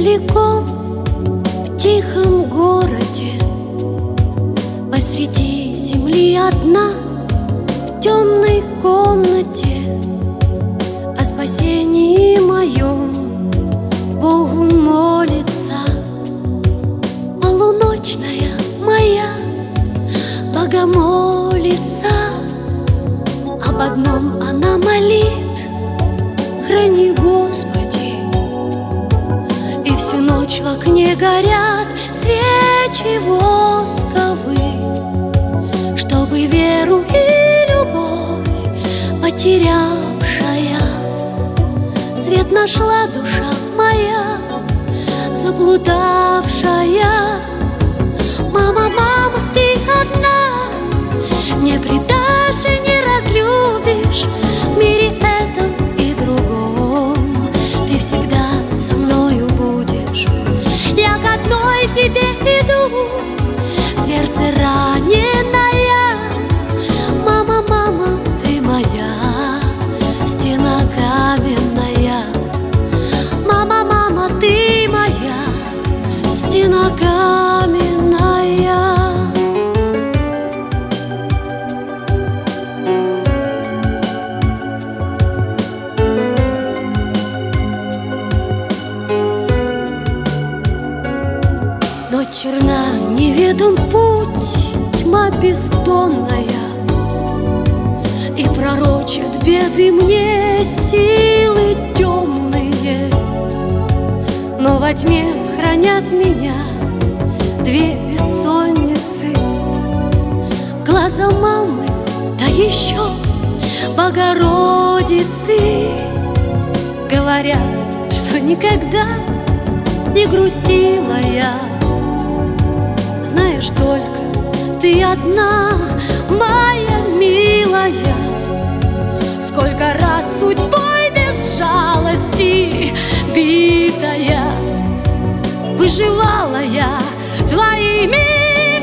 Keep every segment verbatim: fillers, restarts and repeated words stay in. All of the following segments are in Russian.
далеко, в тихом городе, посреди земли одна, в темной комнате, о спасении моем Богу молится. Полуночная моя богомолица, об одном она молит: храни, Господи. И всю ночь в окне горят свечи восковые, чтобы веру и любовь потерявшая свет нашла душа моя заблудавшая. Мама, мама, ты одна, не предашь и не разлюбишь, в мире этом и другом ты всегда со мною будешь. Я к одной тебе иду, в сердце раненая. Мама, мама, ты моя стена каменная. Мама, мама, ты моя стена каменная. Ночь черна, неведом путь, тьма бездонная, и пророчат беды мне силы темные. Но во тьме хранят меня две бессонницы, глаза мамы, да еще Богородицы. Говорят, что никогда не грустила я, знаешь, только ты одна, моя милая. Сколько раз судьбой без жалости битая, выживала я твоими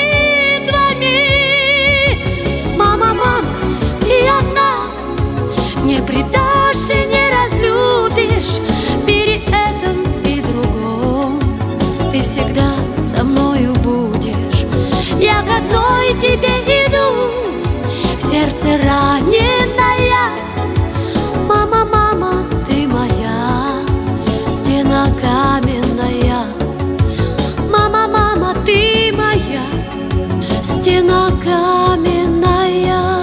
молитвами. Мама, мама, ты одна, не предашь и не разлюбишь, в мире этом и другом ты всегда со мною будешь. Я к одной тебе иду, в сердце раненая. Мама, мама, ты моя стена каменная. Мама, мама, ты моя стена каменная.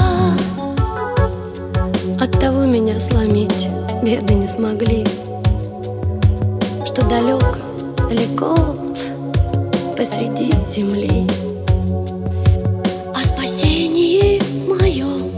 Оттого меня сломить беды не смогли, что далеко, далеко посреди земли о спасении моем